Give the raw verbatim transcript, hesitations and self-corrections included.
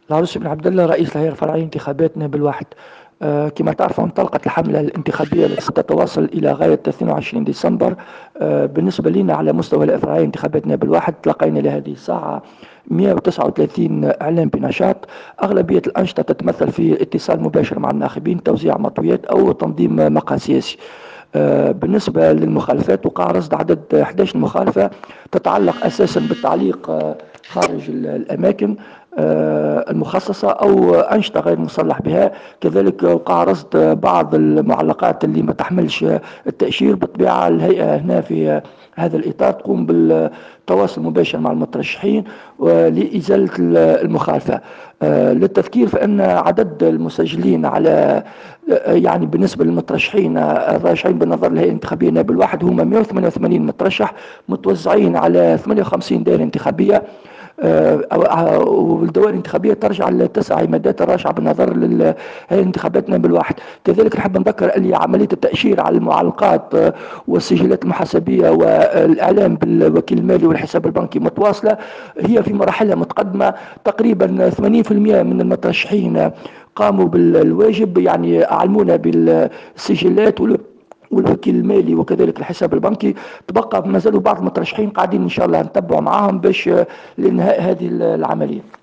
العروس بن عبد الله رئيس الهيئة الفرعية لانتخابات نائب الواحد. آه، كما تعرف انطلقت الحملة الانتخابية التي ستتواصل إلى غاية اثنين وعشرين ديسمبر. آه، بالنسبة لنا على مستوى الهيئة الفرعية لانتخابات نائب الواحد تلقينا لهذه الساعة مئة وتسعة وثلاثين إعلان بنشاط. أغلبية الأنشطة تتمثل في اتصال مباشر مع الناخبين، توزيع مطويات أو تنظيم مقهى سياسي. آه، بالنسبة للمخالفات وقع رصد عدد أحد عشر مخالفة تتعلق أساسا بالتعليق آه، خارج ال- الأماكن آه، المخصصة أو أنشطة غير مصرح بها. كذلك وقع رصد بعض المعلقات اللي ما تحملش التأشير. بالطبيعة الهيئة هنا في هذا الإطار تقوم بالتواصل المباشر مع المترشحين لإزالة المخالفة. آه، للتذكير فإن عدد المسجلين على آه، يعني بالنسبة للمترشحين الراجعين بالنظر للهيئة الانتخابية نائب الواحد هم مئة وثمانية وثمانين مترشح متوزعين على ثمانية وخمسين دائرة انتخابية. آه، والدوائر الانتخابيه ترجع لتسع عمادات الراجعه بالنظر لهذه الانتخابات نائب الواحد. كذلك نحب نذكر ان عمليه التاشير على المعلقات آه، والسجلات المحاسبيه والاعلام بالوكيل المالي والحساب البنكي متواصله، هي في مراحلها متقدمه. تقريبا ثمانين بالمئة من المترشحين قاموا بالواجب، يعني اعلمونا بالسجلات والوكيل المالي وكذلك الحساب البنكي. تبقى ما زالوا بعض المترشحين قاعدين ان شاء الله نتبعوا معاهم باش لانهاء هذه العمليه.